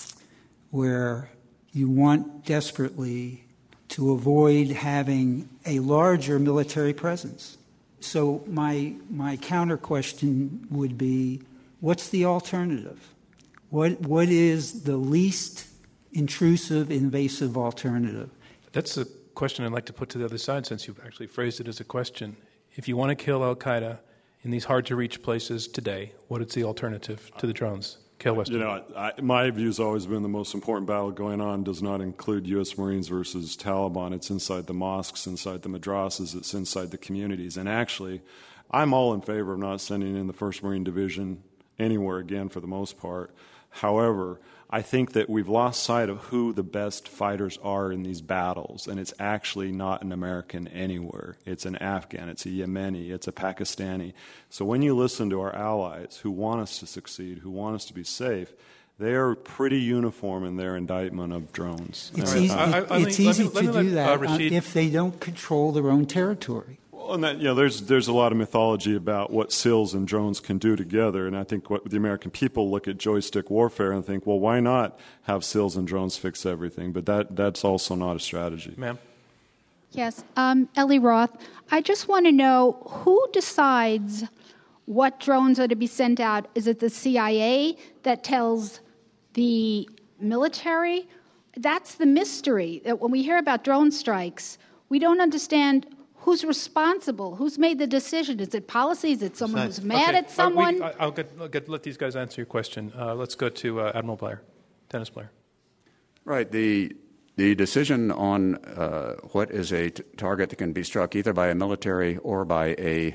[SPEAKER 5] where you want desperately to avoid having a larger military presence. So my my counter question would be, what's the alternative? What what is the least intrusive, invasive alternative?
[SPEAKER 1] That's a question I'd like to put to the other side, since you've actually phrased it as a question. If you want to kill Al-Qaeda in these hard-to-reach places today, what is the alternative to the drones? Cale Weston.
[SPEAKER 3] You know, I, my view has always been the most important battle going on does not include U S Marines versus Taliban. It's inside the mosques, inside the madrasas, it's inside the communities. And actually, I'm all in favor of not sending in the first Marine Division anywhere again for the most part. However, I think that we've lost sight of who the best fighters are in these battles, and it's actually not an American anywhere. It's an Afghan, it's a Yemeni, it's a Pakistani. So when you listen to our allies who want us to succeed, who want us to be safe, they are pretty uniform in their indictment of drones.
[SPEAKER 5] It's
[SPEAKER 3] And
[SPEAKER 5] easy,
[SPEAKER 3] I-
[SPEAKER 5] it,
[SPEAKER 1] I- I
[SPEAKER 5] it's
[SPEAKER 1] mean,
[SPEAKER 5] easy
[SPEAKER 1] let me- let
[SPEAKER 5] to
[SPEAKER 1] me
[SPEAKER 5] do
[SPEAKER 1] let, uh,
[SPEAKER 5] that uh,
[SPEAKER 1] Rashid-
[SPEAKER 5] if they don't control their own territory.
[SPEAKER 3] Well, and that, you know, there's there's a lot of mythology about what SILs and drones can do together, and I think what the American people look at joystick warfare and think, well, why not have SILs and drones fix everything? But that that's also not a strategy.
[SPEAKER 1] Ma'am?
[SPEAKER 8] Yes, um, Ellie Roth. I just want to know who decides what drones are to be sent out. Is it the C I A that tells the military? That's the mystery. That when we hear about drone strikes, we don't understand who's responsible, who's made the decision. Is it policy? Is it someone who's mad
[SPEAKER 1] okay.
[SPEAKER 8] at someone?
[SPEAKER 1] Uh, we, I'll, get, I'll get, let these guys answer your question. Uh, let's go to uh, Admiral Blair, Dennis Blair.
[SPEAKER 4] Right. The the decision on uh, what is a t- target that can be struck either by a military or by a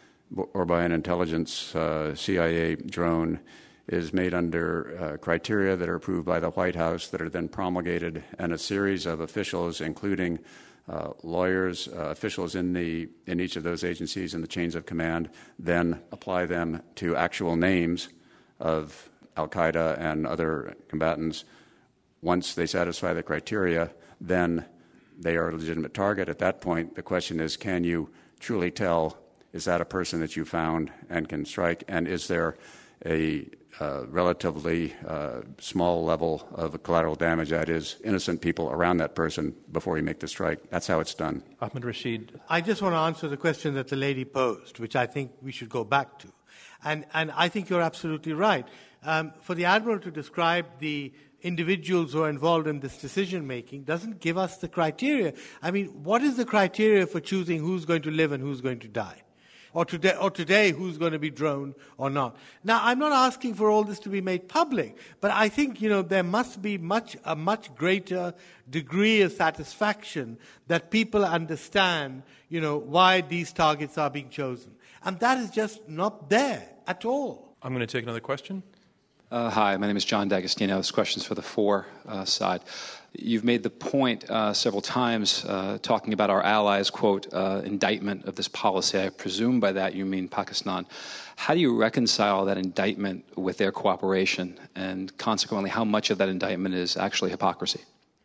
[SPEAKER 4] or by an intelligence uh, C I A drone is made under uh, criteria that are approved by the White House that are then promulgated, and a series of officials, including uh, lawyers, uh, officials in the in each of those agencies in the chains of command, then apply them to actual names of Al-Qaeda and other combatants. Once they satisfy the criteria, then they are a legitimate target. At that point, the question is, can you truly tell, is that a person that you found and can strike, and is there a uh, relatively uh, small level of collateral damage, that is, innocent people around that person before you make the strike? That's how it's done.
[SPEAKER 1] Ahmed Rashid.
[SPEAKER 2] I just want to answer the question that the lady posed, which I think we should go back to. And, and I think you're absolutely right. Um, for the Admiral to describe the individuals who are involved in this decision-making doesn't give us the criteria. I mean, what is the criteria for choosing who's going to live and who's going to die? Or today, or today who's going to be droned or not? Now, I'm not asking for all this to be made public, but I think, you know, there must be much a much greater degree of satisfaction that people understand, you know, why these targets are being chosen. And that is just not there at all.
[SPEAKER 1] I'm going to take another question.
[SPEAKER 9] Uh, hi, my name is John D'Agostino. This question is for the for uh, side. You've made the point uh, several times uh, talking about our allies' quote uh, indictment of this policy. I presume by that you mean Pakistan. How do you reconcile that indictment with their cooperation, and consequently, how much of that indictment is actually hypocrisy?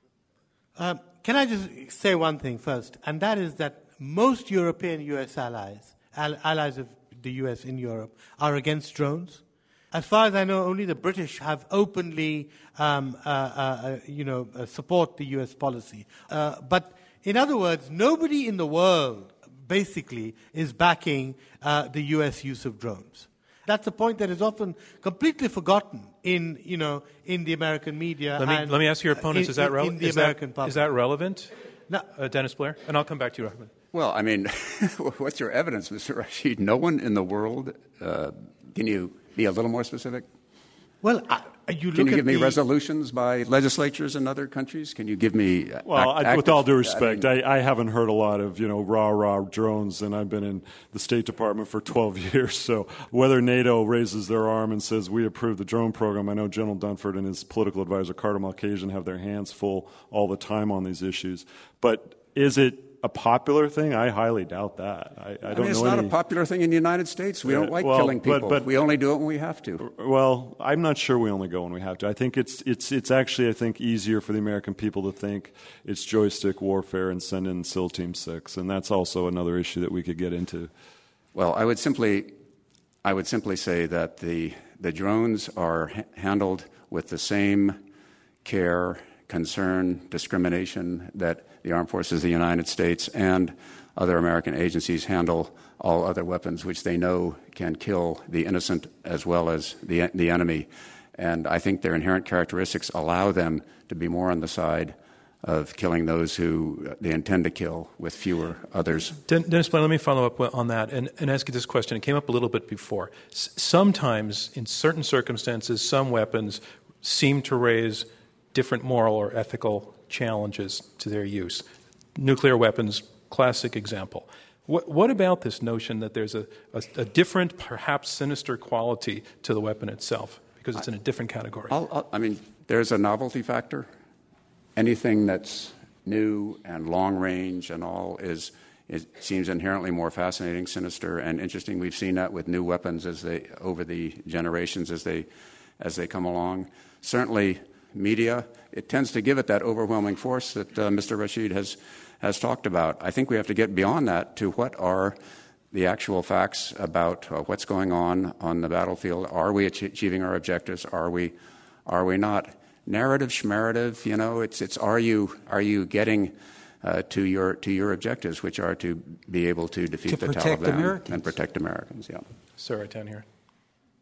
[SPEAKER 2] Uh, can I just say one thing first, and that is that most European U S allies, al- allies of the U S in Europe, are against drones. As far as I know, only the British have openly, um, uh, uh, you know, uh, support the U S policy. Uh, but in other words, nobody in the world basically is backing uh, the U S use of drones. That's a point that is often completely forgotten in, you know, in the American media.
[SPEAKER 1] Let me
[SPEAKER 2] and
[SPEAKER 1] let me ask your opponents:
[SPEAKER 2] in,
[SPEAKER 1] Is that relevant?
[SPEAKER 2] In the
[SPEAKER 1] is
[SPEAKER 2] American
[SPEAKER 1] that,
[SPEAKER 2] public?
[SPEAKER 1] Is that relevant?
[SPEAKER 2] No.
[SPEAKER 1] Uh, Dennis Blair, and I'll come back to you, Ahmed.
[SPEAKER 4] Well, I mean, what's your evidence, Mister Rashid? No one in the world. Uh, can you be a little more specific?
[SPEAKER 2] Well, I, you look
[SPEAKER 4] Can you
[SPEAKER 2] at
[SPEAKER 4] give me
[SPEAKER 2] the,
[SPEAKER 4] resolutions by legislatures in other countries? Can you give me
[SPEAKER 3] Well,
[SPEAKER 4] act,
[SPEAKER 3] I, with all due
[SPEAKER 4] active,
[SPEAKER 3] respect,
[SPEAKER 4] I, mean,
[SPEAKER 3] I, I haven't heard a lot of, you know, rah-rah drones, and I've been in the State Department for twelve years. So whether NATO raises their arm and says we approve the drone program, I know General Dunford and his political advisor, Carter Malkasian, have their hands full all the time on these issues. But is it a popular thing? I highly doubt that. I, I don't
[SPEAKER 4] I mean, it's
[SPEAKER 3] know
[SPEAKER 4] not
[SPEAKER 3] any...
[SPEAKER 4] a popular thing in the United States. We
[SPEAKER 3] Yeah,
[SPEAKER 4] don't like
[SPEAKER 3] well,
[SPEAKER 4] killing
[SPEAKER 3] but-
[SPEAKER 4] people.
[SPEAKER 3] but-
[SPEAKER 4] we only do it when we have to.
[SPEAKER 3] Well, I'm not sure we only go when we have to. I think it's it's it's actually, I think, easier for the American people to think it's joystick warfare and send in SEAL Team six, and that's also another issue that we could get into.
[SPEAKER 4] Well, I would simply, I would simply say that the the drones are ha- handled with the same care, concern, discrimination that the Armed Forces of the United States and other American agencies handle all other weapons which they know can kill the innocent as well as the the enemy. And I think their inherent characteristics allow them to be more on the side of killing those who they intend to kill with fewer others.
[SPEAKER 1] Den- Dennis Blair, let me follow up on that and, and ask you this question. It came up a little bit before. S- sometimes, in certain circumstances, some weapons seem to raise different moral or ethical challenges to their use. Nuclear weapons, classic example. What, what about this notion that there's a, a, a different, perhaps sinister quality to the weapon itself because it's in a different category?
[SPEAKER 4] I'll, I'll, I mean, there's a novelty factor. Anything that's new and long range and all is it seems inherently more fascinating, sinister, and interesting. We've seen that with new weapons as they over the generations as they as they come along. Certainly, media, it tends to give it that overwhelming force that uh, Mister Rashid has has talked about. I think we have to get beyond that to what are the actual facts about uh, what's going on on the battlefield. Are we ach- achieving our objectives? Are we are we not? Narrative, schmarative, you know, it's it's are you are you getting uh, to your to your objectives, which are to be able to defeat
[SPEAKER 5] To
[SPEAKER 4] the
[SPEAKER 5] protect
[SPEAKER 4] Taliban
[SPEAKER 5] Americans.
[SPEAKER 4] and protect Americans? Yeah.
[SPEAKER 1] Sir, right down here.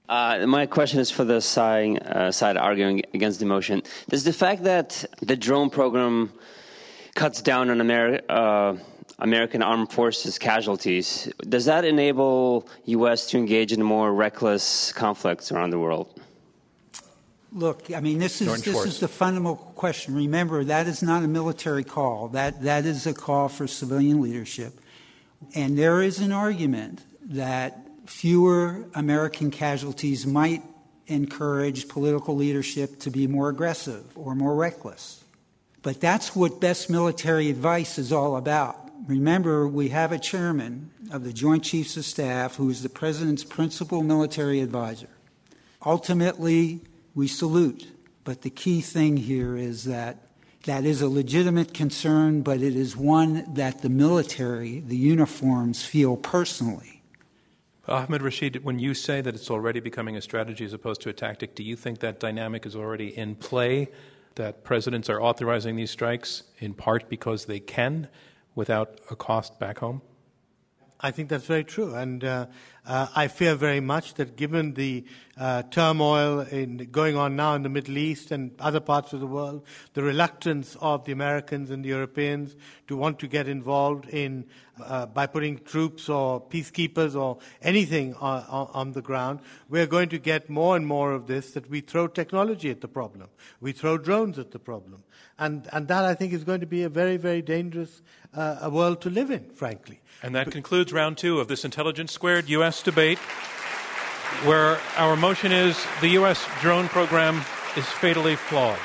[SPEAKER 10] Uh, my question is for the side, uh, side arguing against the motion. Does the fact that the drone program cuts down on Ameri- uh, American armed forces casualties, does that enable U S to engage in more reckless conflicts around the world?
[SPEAKER 5] Look, I mean, this is this is the fundamental question. Remember, that is not a military call. That that is a call for civilian leadership. And there is an argument that fewer American casualties might encourage political leadership to be more aggressive or more reckless. But that's what best military advice is all about. Remember, we have a chairman of the Joint Chiefs of Staff who is the president's principal military advisor. Ultimately, we salute. But the key thing here is that that is a legitimate concern, but it is one that the military, the uniforms, feel personally.
[SPEAKER 1] Ahmed Rashid, when you say that it's already becoming a strategy as opposed to a tactic, do you think that dynamic is already in play, that presidents are authorizing these strikes in part because they can without a cost back home?
[SPEAKER 2] I think that's very true. And uh, uh, I fear very much that given the uh, turmoil in, going on now in the Middle East and other parts of the world, the reluctance of the Americans and the Europeans to want to get involved in uh, by putting troops or peacekeepers or anything on, on, on the ground, we're going to get more and more of this, that we throw technology at the problem. We throw drones at the problem. And, and that, I think, is going to be a very, very dangerous uh, a world to live in, frankly.
[SPEAKER 1] And that concludes round two of this Intelligence Squared U S debate, where our motion is the U S drone program is fatally flawed.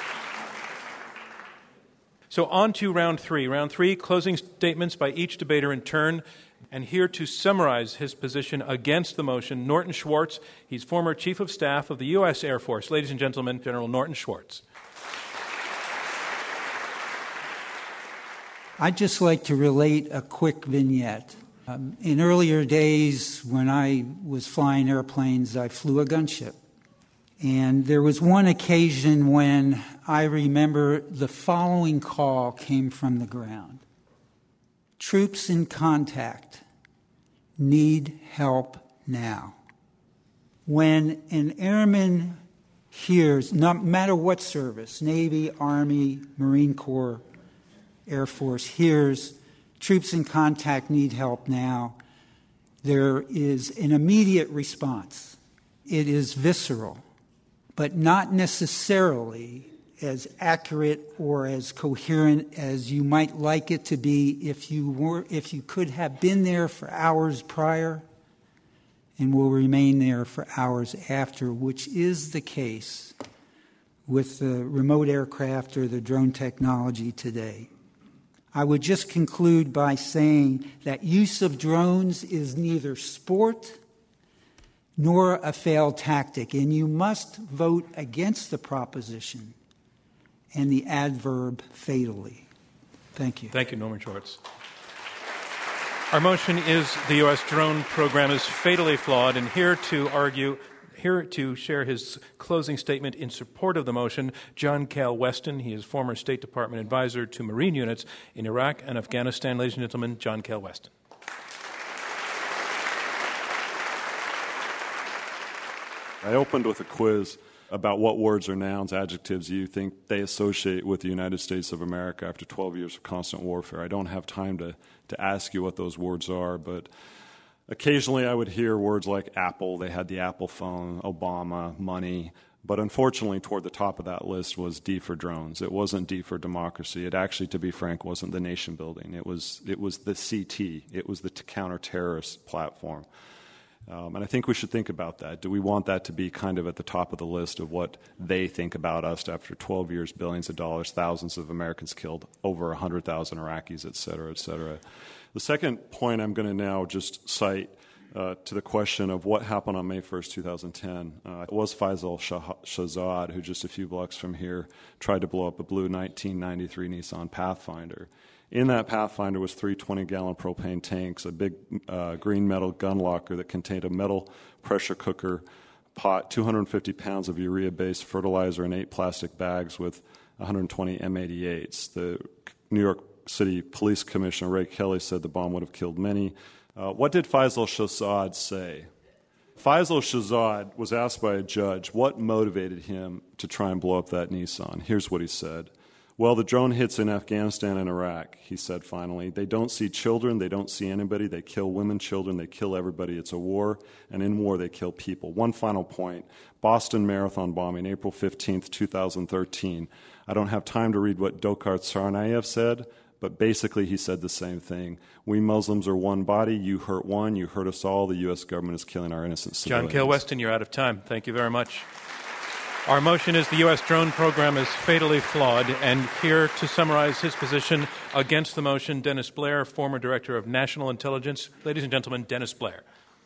[SPEAKER 1] So on to round three. Round three, closing statements by each debater in turn. And here to summarize his position against the motion, Norton Schwartz. He's former Chief of Staff of the U S Air Force. Ladies and gentlemen, General Norton Schwartz.
[SPEAKER 5] I'd just like to relate a quick vignette. Um, in earlier days, when I was flying airplanes, I flew a gunship. And there was one occasion when I remember the following call came from the ground. Troops in contact need help now. When an airman hears, no matter what service, Navy, Army, Marine Corps, Air Force, hears troops in contact need help now, there is an immediate response. It is visceral, but not necessarily as accurate or as coherent as you might like it to be if you were, if you could have been there for hours prior and will remain there for hours after, which is the case with the remote aircraft or the drone technology today. I would just conclude by saying that use of drones is neither sport nor a failed tactic, and you must vote against the proposition and the adverb fatally. Thank you.
[SPEAKER 1] Thank you, Norman Schwartz. Our motion is the U S drone program is fatally flawed, and here to argue Here to share his closing statement in support of the motion, John Kael Weston. He is former State Department advisor to Marine units in Iraq and Afghanistan. Ladies and gentlemen, John Kael Weston.
[SPEAKER 3] I opened with a quiz about what words or nouns, adjectives you think they associate with the United States of America after twelve years of constant warfare. I don't have time to, to ask you what those words are, but occasionally I would hear words like Apple. They had the Apple phone, Obama, money. But unfortunately, toward the top of that list was D for drones. It wasn't D for democracy. It actually, to be frank, wasn't the nation building. It was, it was the C T. It was the counter-terrorist platform. Um, and I think we should think about that. Do we want that to be kind of at the top of the list of what they think about us after twelve years, billions of dollars, thousands of Americans killed, over one hundred thousand Iraqis, et cetera, et cetera? The second point I'm going to now just cite uh, to the question of what happened on May first, two thousand ten. Uh, it was Faisal Shah- Shahzad, who just a few blocks from here tried to blow up a blue nineteen ninety-three Nissan Pathfinder. In that Pathfinder was three twenty-gallon propane tanks, a big uh, green metal gun locker that contained a metal pressure cooker, pot, two hundred fifty pounds of urea-based fertilizer, and eight plastic bags with one hundred twenty M eighty-eights. The New York City Police Commissioner Ray Kelly said the bomb would have killed many. Uh, what did Faisal Shahzad say? Faisal Shahzad was asked by a judge what motivated him to try and blow up that Nissan. Here's what he said. Well, the drone hits in Afghanistan and Iraq, he said finally. They don't see children. They don't see anybody. They kill women, children. They kill everybody. It's a war, and in war they kill people. One final point. Boston Marathon bombing, April fifteenth, twenty thirteen. I don't have time to read what Dokar Tsarnaev said, but basically he said the same thing. We Muslims are one body. You hurt one. You hurt us all. The U S government is killing our innocent civilians.
[SPEAKER 1] John Kael Weston, you're out of time. Thank you very much. Our motion is the U S drone program is fatally flawed, and here to summarize his position against the motion, Dennis Blair, former Director of National Intelligence. Ladies and gentlemen, Dennis Blair.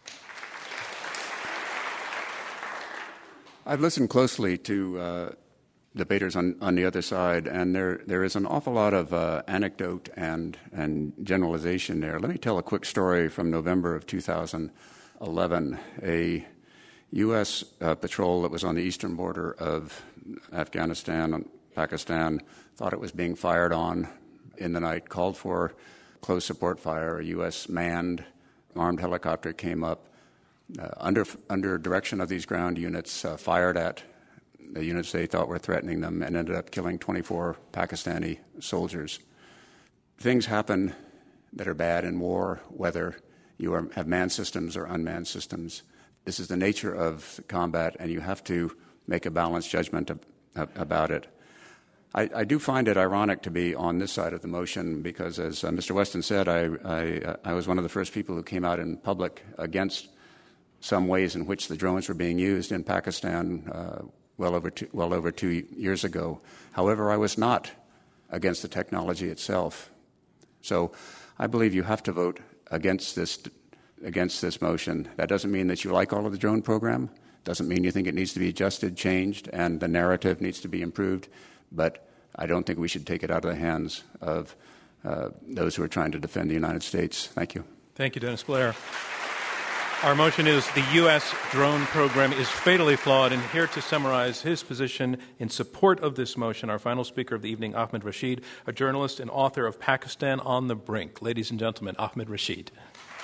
[SPEAKER 4] I've listened closely to uh, debaters on, on the other side, and there there is an awful lot of uh, anecdote and, and generalization there. Let me tell a quick story from November of two thousand eleven. A U S uh, patrol that was on the eastern border of Afghanistan and Pakistan thought it was being fired on in the night, called for close support fire. A U S manned armed helicopter came up uh, under under direction of these ground units, uh, fired at the units they thought were threatening them, and ended up killing twenty-four Pakistani soldiers. Things happen that are bad in war, whether you are, have manned systems or unmanned systems. This is the nature of combat, and you have to make a balanced judgment ab- ab- about it. I, I do find it ironic to be on this side of the motion because, as uh, Mister Weston said, I, I, I was one of the first people who came out in public against some ways in which the drones were being used in Pakistan uh, well over two, well over two years ago. However, I was not against the technology itself. So I believe you have to vote against this against this motion. That doesn't mean that you like all of the drone program. Doesn't mean you think it needs to be adjusted, changed, and the narrative needs to be improved. But I don't think we should take it out of the hands of uh, those who are trying to defend the United States. Thank you.
[SPEAKER 1] Thank you, Dennis Blair. Our motion is the U S drone program is fatally flawed, and here to summarize his position in support of this motion, our final speaker of the evening, Ahmed Rashid, a journalist and author of Pakistan on the Brink. Ladies and gentlemen, Ahmed Rashid.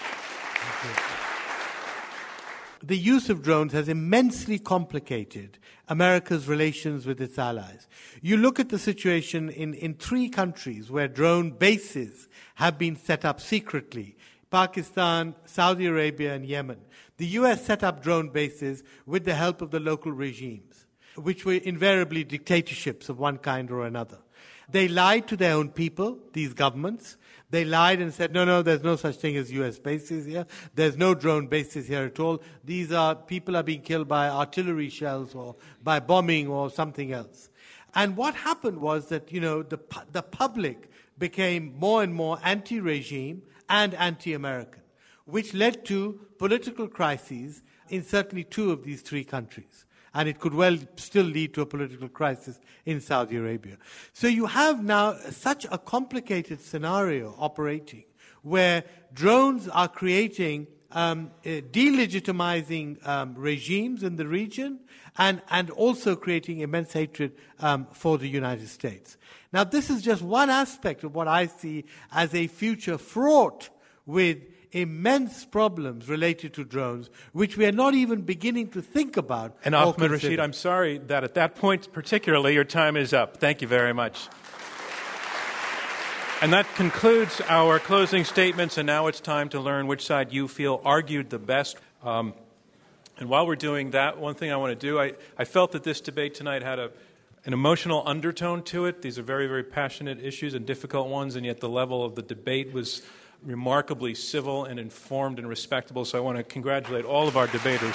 [SPEAKER 2] The use of drones has immensely complicated America's relations with its allies. You look at the situation in, in three countries where drone bases have been set up secretly: Pakistan, Saudi Arabia, and Yemen. The U S set up drone bases with the help of the local regimes, which were invariably dictatorships of one kind or another. They lied to their own people, these governments. They lied and said, no, no, there's no such thing as U S bases here. There's no drone bases here at all. These are, people are being killed by artillery shells or by bombing or something else. And what happened was that, you know, the, the public became more and more anti-regime and anti-American, which led to political crises in certainly two of these three countries. And it could well still lead to a political crisis in Saudi Arabia. So you have now such a complicated scenario operating where drones are creating, um, uh, delegitimizing um, regimes in the region and, and also creating immense hatred um, for the United States. Now, this is just one aspect of what I see as a future fraught with immense problems related to drones, which we are not even beginning to think about.
[SPEAKER 1] And Ahmed Rashid, I'm sorry that at that point particularly your time is up. Thank you very much. And that concludes our closing statements, and now it's time to learn which side you feel argued the best. Um, and while we're doing that, one thing I want to do, I, I felt that this debate tonight had a an emotional undertone to it. These are very, very passionate issues and difficult ones, and yet the level of the debate was remarkably civil and informed and respectable, so I want to congratulate all of our debaters.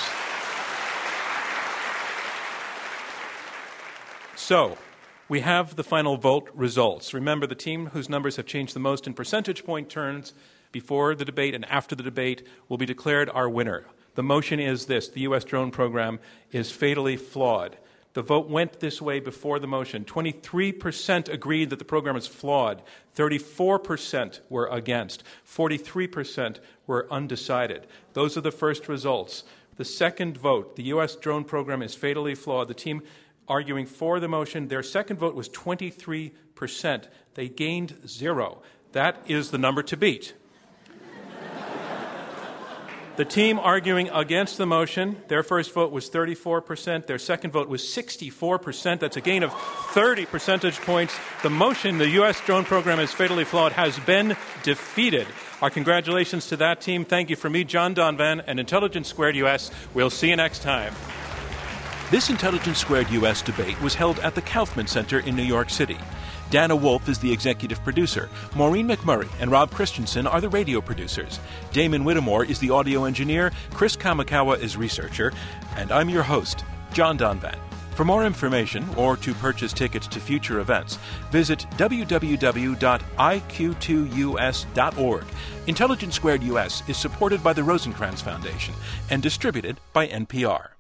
[SPEAKER 1] So, we have the final vote results. Remember, the team whose numbers have changed the most in percentage point terms before the debate and after the debate will be declared our winner. The motion is this: the U S drone program is fatally flawed. The vote went this way before the motion. twenty-three percent agreed that the program is flawed. thirty-four percent were against. forty-three percent were undecided. Those are the first results. The second vote, the U S drone program is fatally flawed. The team arguing for the motion, their second vote was twenty-three percent. They gained zero. That is the number to beat. The team arguing against the motion, their first vote was thirty-four percent. Their second vote was sixty-four percent. That's a gain of thirty percentage points. The motion, the U S drone program is fatally flawed, has been defeated. Our congratulations to that team. Thank you from me, John Donvan, and Intelligence Squared U S. We'll see you next time. This Intelligence Squared U S debate was held at the Kaufman Center in New York City. Dana Wolf is the executive producer. Maureen McMurray and Rob Christensen are the radio producers. Damon Whittemore is the audio engineer. Chris Kamikawa is researcher. And I'm your host, John Donvan. For more information or to purchase tickets to future events, visit w w w dot i q two u s dot org. Intelligence Squared U S is supported by the Rosencrantz Foundation and distributed by N P R.